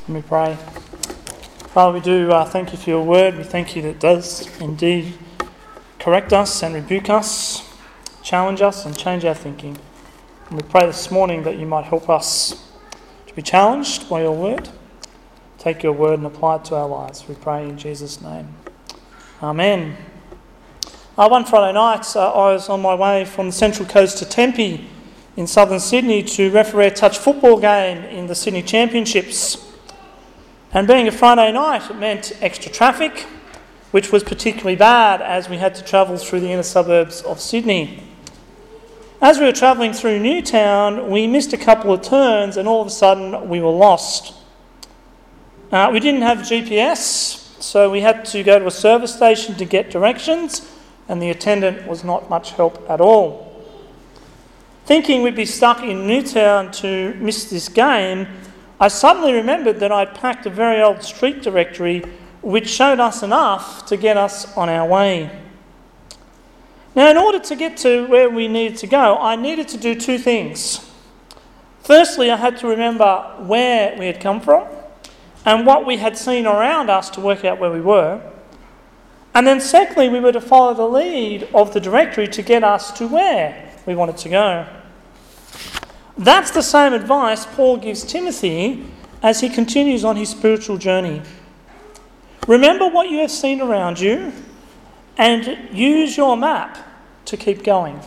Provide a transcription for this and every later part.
Let me pray. Father, we do thank you for your word. We thank you that it does indeed correct us and rebuke us, challenge us and change our thinking. And we pray this morning that you might help us to be challenged by your word. Take your word and apply it to our lives. We pray in Jesus' name. Amen. One Friday night, I was on my way from the Central Coast to Tempe in southern Sydney to referee a touch football game in the Sydney Championships. And being a Friday night, it meant extra traffic, which was particularly bad as we had to travel through the inner suburbs of Sydney. As we were travelling through Newtown, we missed a couple of turns and all of a sudden we were lost. We didn't have GPS, so we had to go to a service station to get directions, and the attendant was not much help at all. Thinking we'd be stuck in Newtown to miss this game, I suddenly remembered that I'd packed a very old street directory which showed us enough to get us on our way. Now, in order to get to where we needed to go, I needed to do two things. Firstly, I had to remember where we had come from and what we had seen around us to work out where we were. And then secondly, we were to follow the lead of the directory to get us to where we wanted to go. That's the same advice Paul gives Timothy as he continues on his spiritual journey. Remember what you have seen around you and use your map to keep going.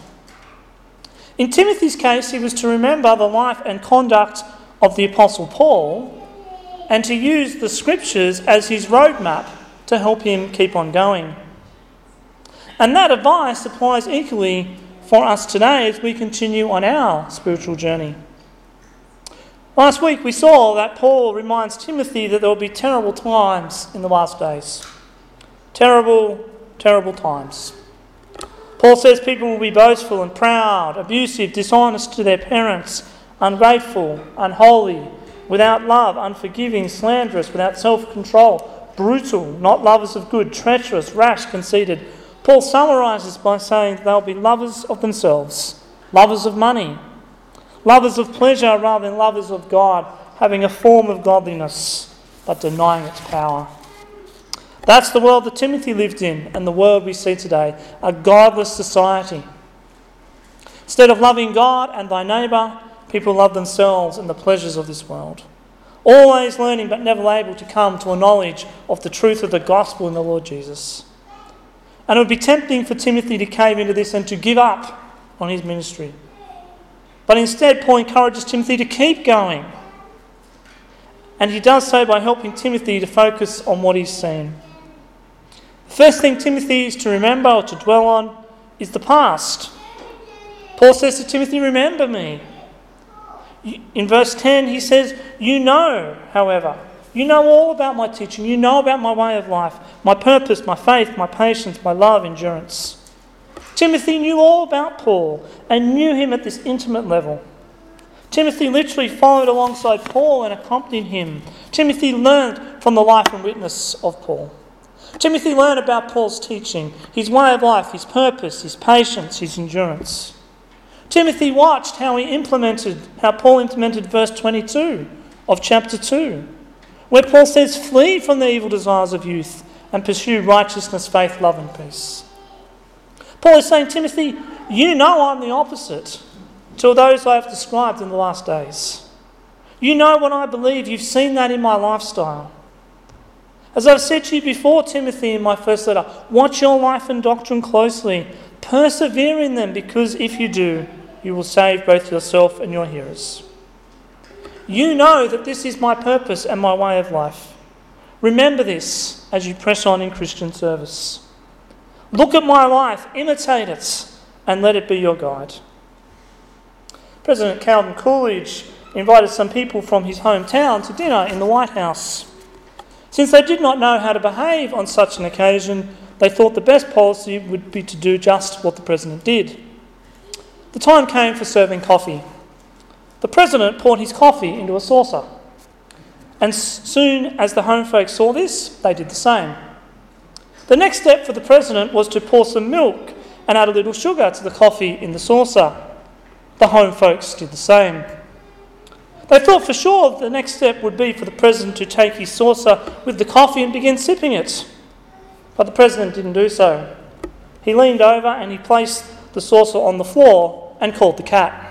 In Timothy's case, he was to remember the life and conduct of the Apostle Paul and to use the Scriptures as his roadmap to help him keep on going. And that advice applies equally for us today as we continue on our spiritual journey. Last week we saw that Paul reminds Timothy that there will be terrible times in the last days. Terrible, terrible times. Paul says people will be boastful and proud, abusive, dishonest to their parents, ungrateful, unholy, without love, unforgiving, slanderous, without self-control, brutal, not lovers of good, treacherous, rash, conceited. Paul summarises by saying they'll be lovers of themselves, lovers of money, lovers of pleasure rather than lovers of God, having a form of godliness but denying its power. That's the world that Timothy lived in and the world we see today, a godless society. Instead of loving God and thy neighbour, people love themselves and the pleasures of this world. Always learning but never able to come to a knowledge of the truth of the gospel in the Lord Jesus. And it would be tempting for Timothy to cave into this and to give up on his ministry. But instead, Paul encourages Timothy to keep going. And he does so by helping Timothy to focus on what he's seen. The first thing Timothy is to remember or to dwell on is the past. Paul says to Timothy, remember me. In verse 10 he says, you know, however, you know all about my teaching. You know about my way of life, my purpose, my faith, my patience, my love, endurance. Timothy knew all about Paul and knew him at this intimate level. Timothy literally followed alongside Paul and accompanied him. Timothy learned from the life and witness of Paul. Timothy learned about Paul's teaching, his way of life, his purpose, his patience, his endurance. Timothy watched how Paul implemented verse 22 of chapter 2. Where Paul says, flee from the evil desires of youth and pursue righteousness, faith, love and peace. Paul is saying, Timothy, you know I'm the opposite to those I have described in the last days. You know what I believe. You've seen that in my lifestyle. As I've said to you before, Timothy, in my first letter, watch your life and doctrine closely. Persevere in them, because if you do, you will save both yourself and your hearers. You know that this is my purpose and my way of life. Remember this as you press on in Christian service. Look at my life, imitate it, and let it be your guide. President Calvin Coolidge invited some people from his hometown to dinner in the White House. Since they did not know how to behave on such an occasion, they thought the best policy would be to do just what the president did. The time came for serving coffee. The president poured his coffee into a saucer. And soon as the home folks saw this, they did the same. The next step for the president was to pour some milk and add a little sugar to the coffee in the saucer. The home folks did the same. They thought for sure the next step would be for the president to take his saucer with the coffee and begin sipping it. But the president didn't do so. He leaned over and he placed the saucer on the floor and called the cat.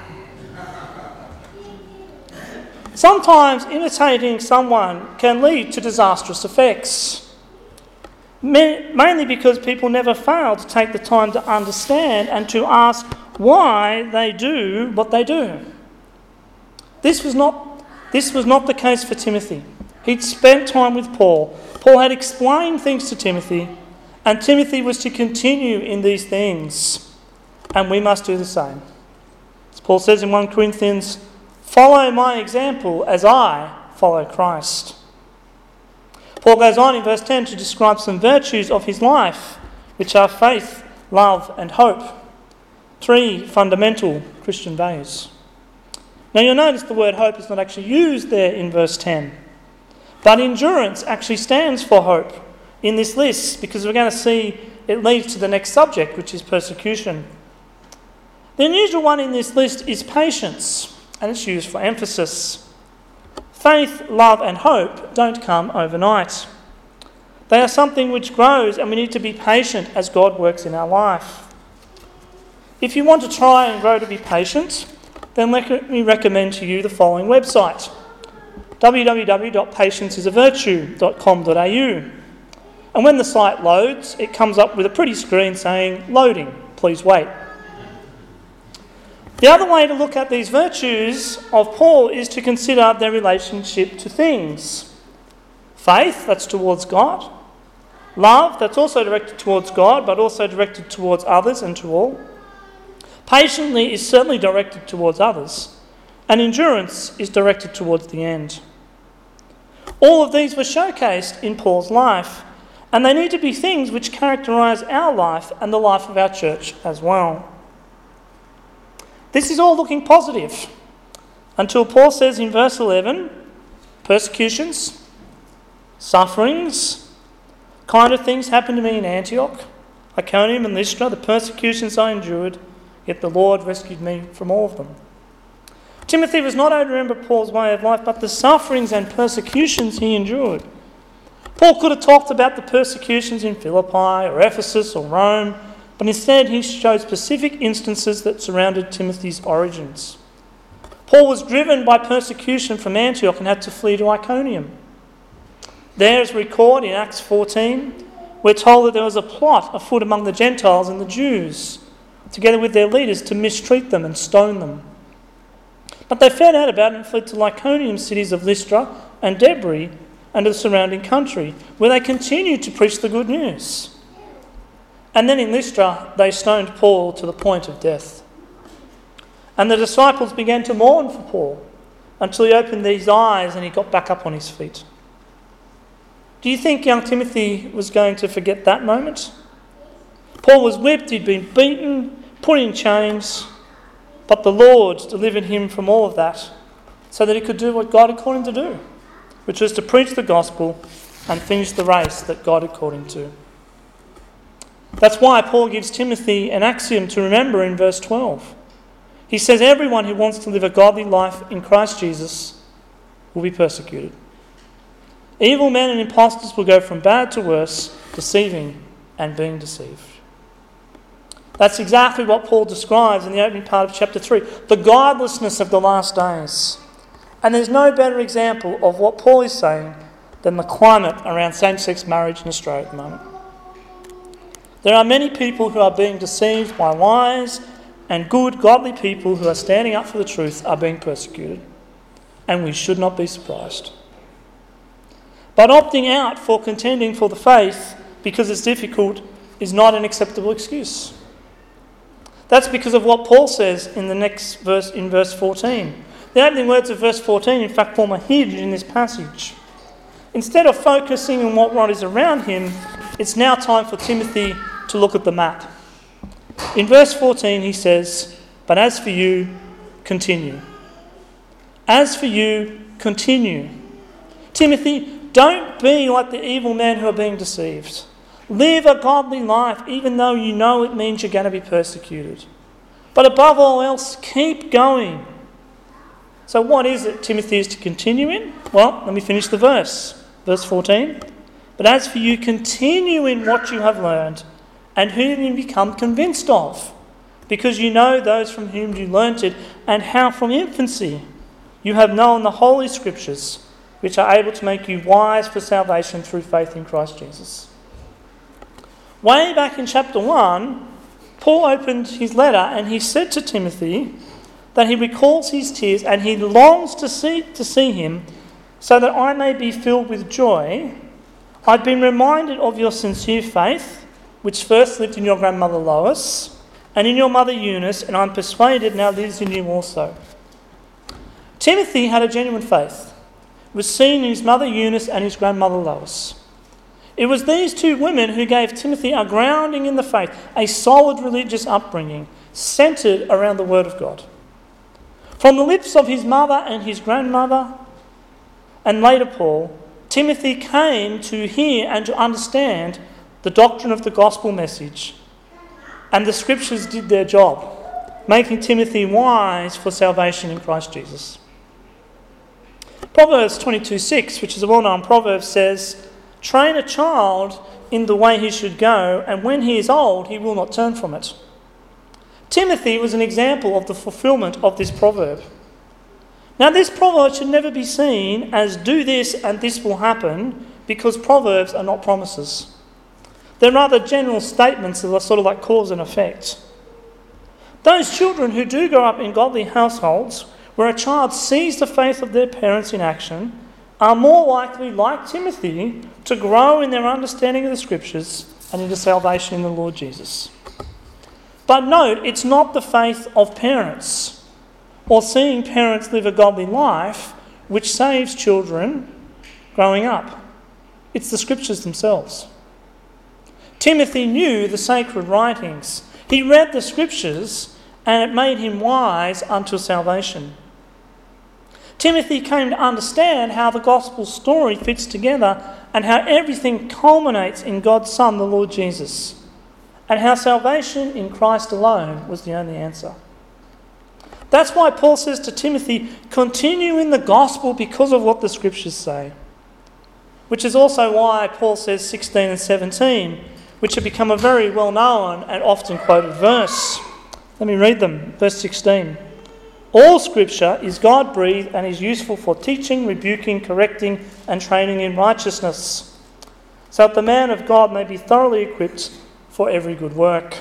Sometimes imitating someone can lead to disastrous effects, mainly because people never fail to take the time to understand and to ask why they do what they do. This was not the case for Timothy. He'd spent time with Paul. Paul had explained things to Timothy, and Timothy was to continue in these things, and we must do the same. As Paul says in 1 Corinthians, "Follow my example as I follow Christ." Paul goes on in verse 10 to describe some virtues of his life, which are faith, love, and hope. 3 fundamental Christian values. Now you'll notice the word hope is not actually used there in verse 10. But endurance actually stands for hope in this list, because we're going to see it leads to the next subject, which is persecution. The unusual one in this list is patience, and it's used for emphasis. Faith, love, and hope don't come overnight. They are something which grows, and we need to be patient as God works in our life. If you want to try and grow to be patient, then let me recommend to you the following website: www.patienceisavirtue.com.au. And when the site loads, it comes up with a pretty screen saying, "Loading, please wait." The other way to look at these virtues of Paul is to consider their relationship to things. Faith, that's towards God. Love, that's also directed towards God, but also directed towards others and to all. Patiently is certainly directed towards others, and endurance is directed towards the end. All of these were showcased in Paul's life, and they need to be things which characterise our life and the life of our church as well. This is all looking positive, until Paul says in verse 11, persecutions, sufferings, kind of things happened to me in Antioch, Iconium and Lystra, the persecutions I endured, yet the Lord rescued me from all of them. Timothy was not only to remember Paul's way of life, but the sufferings and persecutions he endured. Paul could have talked about the persecutions in Philippi or Ephesus or Rome, but instead he showed specific instances that surrounded Timothy's origins. Paul was driven by persecution from Antioch and had to flee to Iconium. There, as recorded in Acts 14, we're told that there was a plot afoot among the Gentiles and the Jews, together with their leaders, to mistreat them and stone them. But they found out about it and fled to Lycaonian cities of Lystra and Debre and the surrounding country, where they continued to preach the good news. And then in Lystra, they stoned Paul to the point of death. And the disciples began to mourn for Paul until he opened his eyes and he got back up on his feet. Do you think young Timothy was going to forget that moment? Paul was whipped, he'd been beaten, put in chains, but the Lord delivered him from all of that so that he could do what God had called him to do, which was to preach the gospel and finish the race that God had called him to. That's why Paul gives Timothy an axiom to remember in verse 12. He says, everyone who wants to live a godly life in Christ Jesus will be persecuted. Evil men and impostors will go from bad to worse, deceiving and being deceived. That's exactly what Paul describes in the opening part of chapter 3, the godlessness of the last days. And there's no better example of what Paul is saying than the climate around same-sex marriage in Australia at the moment. There are many people who are being deceived by lies, and good, godly people who are standing up for the truth are being persecuted. And we should not be surprised. But opting out for contending for the faith because it's difficult is not an acceptable excuse. That's because of what Paul says in the next verse, in verse 14. The opening words of verse 14, in fact, form a hinge in this passage. Instead of focusing on what is around him, it's now time for Timothy to look at the map. In verse 14 he says, "But as for you, continue." As for you, continue. Timothy, don't be like the evil men who are being deceived. Live a godly life, even though you know it means you're going to be persecuted. But above all else, keep going. So what is it Timothy is to continue in? Well, let me finish the verse. Verse 14. But as for you, continue in what you have learned and whom you become convinced of, because you know those from whom you learnt it, and how from infancy you have known the Holy Scriptures, which are able to make you wise for salvation through faith in Christ Jesus. Way back in chapter 1, Paul opened his letter and he said to Timothy that he recalls his tears and he longs to see him so that I may be filled with joy. I've been reminded of your sincere faith, which first lived in your grandmother Lois and in your mother Eunice, and I'm persuaded now lives in you also. Timothy had a genuine faith. It was seen in his mother Eunice and his grandmother Lois. It was these two women who gave Timothy a grounding in the faith, a solid religious upbringing, centred around the Word of God. From the lips of his mother and his grandmother, and later Paul, Timothy came to hear and to understand the doctrine of the gospel message, and the Scriptures did their job, making Timothy wise for salvation in Christ Jesus. Proverbs 22:6, which is a well-known proverb, says, "Train a child in the way he should go, and when he is old, he will not turn from it." Timothy was an example of the fulfilment of this proverb. Now, this proverb should never be seen as do this and this will happen, because proverbs are not promises. They're rather general statements that are sort of like cause and effect. Those children who do grow up in godly households, where a child sees the faith of their parents in action, are more likely, like Timothy, to grow in their understanding of the Scriptures and into salvation in the Lord Jesus. But note, it's not the faith of parents or seeing parents live a godly life which saves children growing up. It's the Scriptures themselves. Timothy knew the sacred writings. He read the Scriptures and it made him wise unto salvation. Timothy came to understand how the gospel story fits together and how everything culminates in God's Son, the Lord Jesus, and how salvation in Christ alone was the only answer. That's why Paul says to Timothy, continue in the gospel because of what the Scriptures say. Which is also why Paul says 16 and 17, which have become a very well-known and often quoted verse. Let me read them. Verse 16. All Scripture is God-breathed and is useful for teaching, rebuking, correcting, and training in righteousness, so that the man of God may be thoroughly equipped for every good work.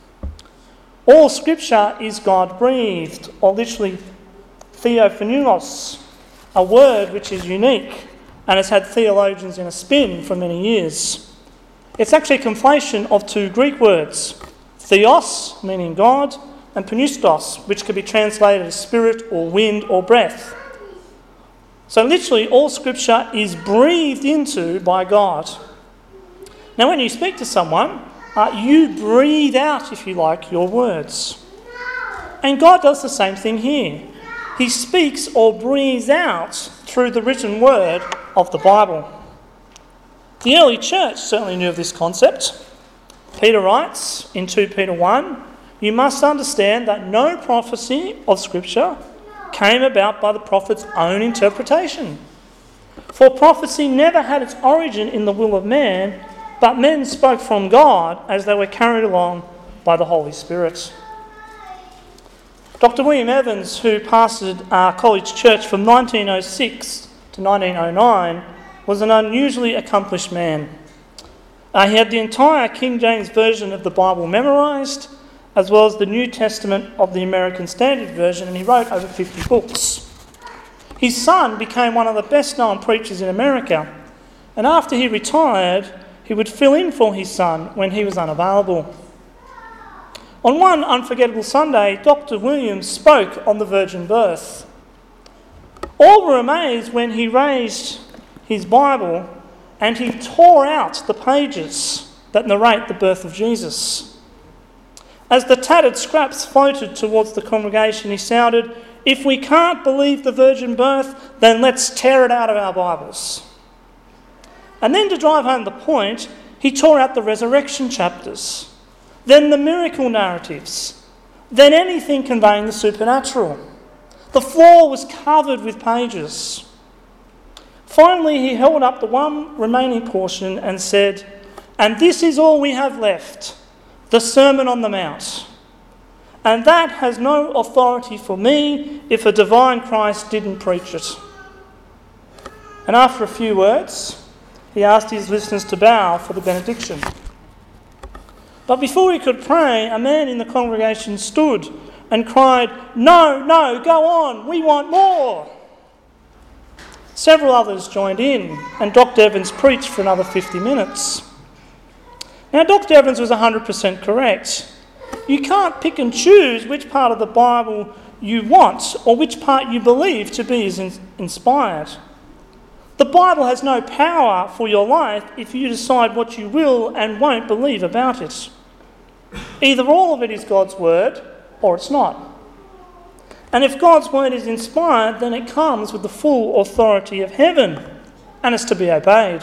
All Scripture is God-breathed, or literally theophanulos, a word which is unique and has had theologians in a spin for many years. It's actually a conflation of two Greek words, theos, meaning God, and pneustos, which could be translated as spirit or wind or breath. So literally all Scripture is breathed into by God. Now when you speak to someone, you breathe out, if you like, your words. And God does the same thing here. He speaks or breathes out through the written word of the Bible. The early church certainly knew of this concept. Peter writes in 2 Peter 1, you must understand that no prophecy of Scripture came about by the prophet's own interpretation. For prophecy never had its origin in the will of man, but men spoke from God as they were carried along by the Holy Spirit. Dr. William Evans, who pastored College Church from 1906 to 1909, was an unusually accomplished man. He had the entire King James Version of the Bible memorised, as well as the New Testament of the American Standard Version, and he wrote over 50 books. His son became one of the best-known preachers in America, and after he retired, he would fill in for his son when he was unavailable. On one unforgettable Sunday, Dr. Williams spoke on the virgin birth. All were amazed when he raised his Bible and he tore out the pages that narrate the birth of Jesus. As the tattered scraps floated towards the congregation, he shouted, "If we can't believe the virgin birth, then let's tear it out of our Bibles." And then to drive home the point, he tore out the resurrection chapters, then the miracle narratives, then anything conveying the supernatural. The floor was covered with pages. Finally, he held up the one remaining portion and said, "And this is all we have left, the Sermon on the Mount. And that has no authority for me if a divine Christ didn't preach it." And after a few words, he asked his listeners to bow for the benediction. But before he could pray, a man in the congregation stood and cried, "No, no, go on, we want more." Several others joined in, and Dr. Evans preached for another 50 minutes. Now, Dr. Evans was 100% correct. You can't pick and choose which part of the Bible you want or which part you believe to be inspired. The Bible has no power for your life if you decide what you will and won't believe about it. Either all of it is God's word or it's not. And if God's word is inspired, then it comes with the full authority of heaven and is to be obeyed.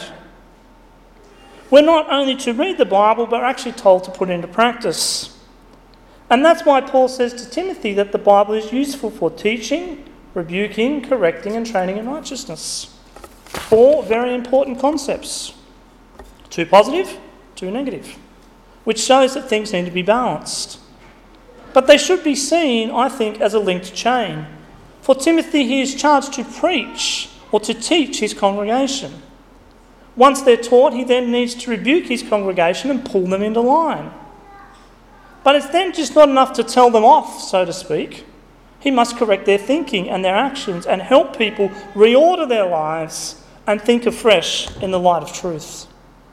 We're not only to read the Bible, but we're actually told to put it into practice. And that's why Paul says to Timothy that the Bible is useful for teaching, rebuking, correcting, and training in righteousness. 4 very important concepts. 2 positive, 2 negative, which shows that things need to be balanced. But they should be seen, I think, as a linked chain. For Timothy, he is charged to preach or to teach his congregation. Once they're taught, he then needs to rebuke his congregation and pull them into line. But it's then just not enough to tell them off, so to speak. He must correct their thinking and their actions and help people reorder their lives and think afresh in the light of truth.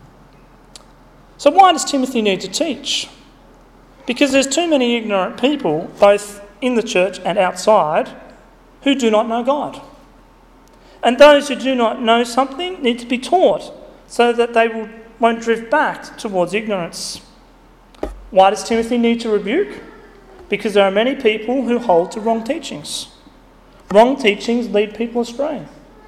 So why does Timothy need to teach? Because there's too many ignorant people, both in the church and outside, who do not know God. And those who do not know something need to be taught so that they won't drift back towards ignorance. Why does Timothy need to rebuke? Because there are many people who hold to wrong teachings. Wrong teachings lead people astray.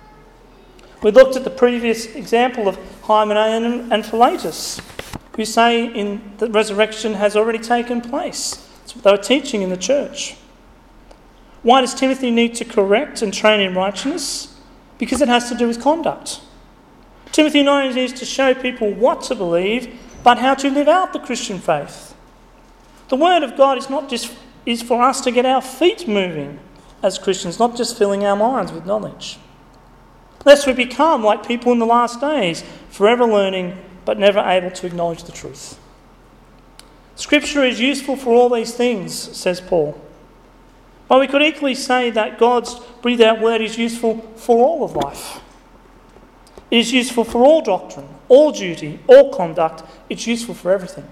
We looked at the previous example of Hymenaeus and Philetus, who say the resurrection has already taken place. That's what they were teaching in the church. Why does Timothy need to correct and train in righteousness? Because it has to do with conduct. Timothy not only needs to show people what to believe, but how to live out the Christian faith. The Word of God is for us to get our feet moving as Christians, not just filling our minds with knowledge. Lest we become like people in the last days, forever learning but never able to acknowledge the truth. Scripture is useful for all these things, says Paul. But we could equally say that God's breathed out word is useful for all of life. It is useful for all doctrine, all duty, all conduct. It's useful for everything.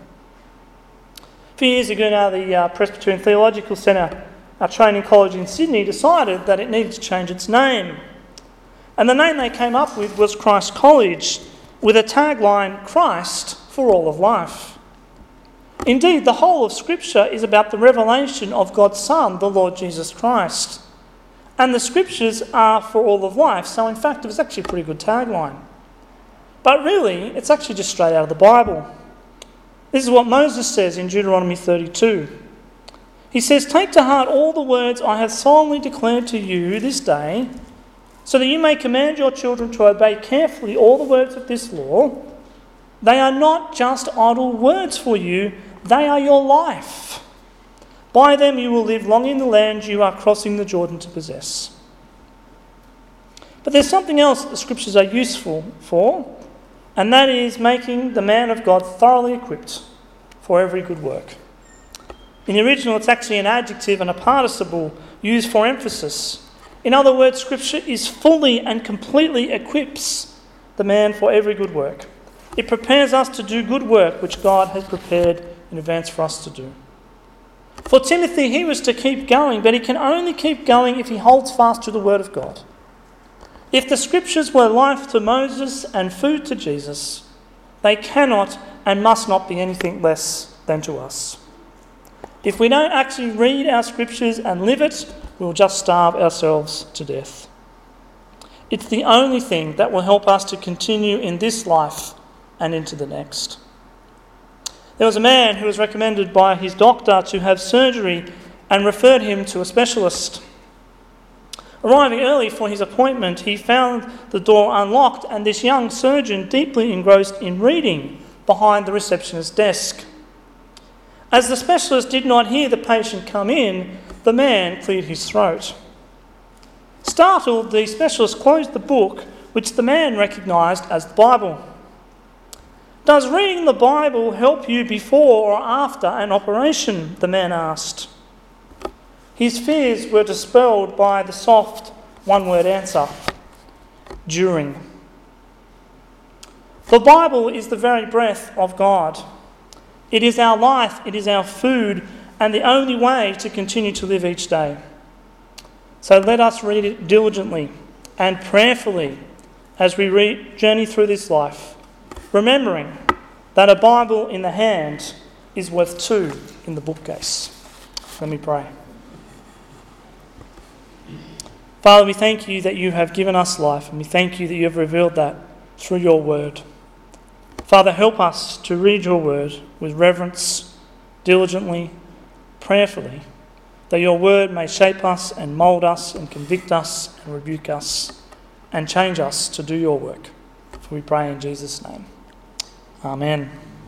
A few years ago now, the Presbyterian Theological Centre, our training college in Sydney, decided that it needed to change its name. And the name they came up with was Christ College, with a tagline, Christ for all of life. Indeed, the whole of Scripture is about the revelation of God's Son, the Lord Jesus Christ. And the Scriptures are for all of life, so in fact it was actually a pretty good tagline. But really, it's actually just straight out of the Bible. This is what Moses says in Deuteronomy 32. He says, "Take to heart all the words I have solemnly declared to you this day, so that you may command your children to obey carefully all the words of this law. They are not just idle words for you, they are your life. By them you will live long in the land you are crossing the Jordan to possess." But there's something else that the Scriptures are useful for, and that is making the man of God thoroughly equipped for every good work. In the original, it's actually an adjective and a participle used for emphasis. In other words, Scripture is fully and completely equips the man for every good work. It prepares us to do good work which God has prepared in advance for us to do. For Timothy, he was to keep going, but he can only keep going if he holds fast to the Word of God. If the Scriptures were life to Moses and food to Jesus, they cannot and must not be anything less than to us. If we don't actually read our Scriptures and live it, we'll just starve ourselves to death. It's the only thing that will help us to continue in this life and into the next. There was a man who was recommended by his doctor to have surgery and referred him to a specialist. Arriving early for his appointment, he found the door unlocked and this young surgeon deeply engrossed in reading behind the receptionist's desk. As the specialist did not hear the patient come in, the man cleared his throat. Startled, the specialist closed the book, which the man recognised as the Bible. "Does reading the Bible help you before or after an operation?" the man asked. His fears were dispelled by the soft one-word answer: during. The Bible is the very breath of God. It is our life, it is our food, and the only way to continue to live each day. So let us read it diligently and prayerfully as we journey through this life, remembering that a Bible in the hand is worth two in the bookcase. Let me pray. Father, we thank you that you have given us life, and we thank you that you have revealed that through your word. Father, help us to read your word with reverence, diligently, prayerfully, that your word may shape us and mould us and convict us and rebuke us and change us to do your work. For we pray in Jesus' name. Amen.